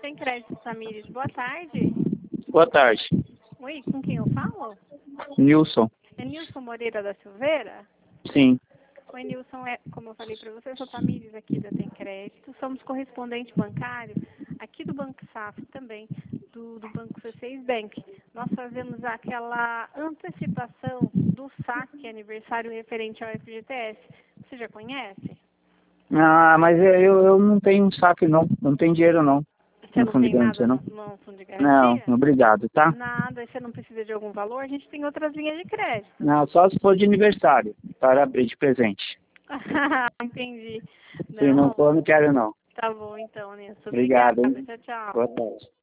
Tem Crédito Tamires, boa tarde. Boa tarde. Oi, com quem eu falo? Nilson. É Nilson Moreira da Silveira? Sim. Oi, Nilson, como eu falei para você, eu sou Tamires aqui da Tem Crédito. Somos correspondente bancário aqui do Banco Safra também, do Banco C6 Bank. Nós fazemos aquela antecipação do saque aniversário referente ao FGTS. Você já conhece? Ah, mas eu não tenho um saque não. Não tem dinheiro não. Você No não fundo de tem garantia, nada não? no fundo de Não, garantia? obrigado, tá? Nada, e você não precisa de algum valor? A gente tem outras linhas de crédito. Não, só se for de aniversário, para abrir de presente. Entendi. Se não Não, for, não quero não. tá bom então, Nilson. Obrigado, Obrigada. hein? Tchau, tchau. Boa tarde.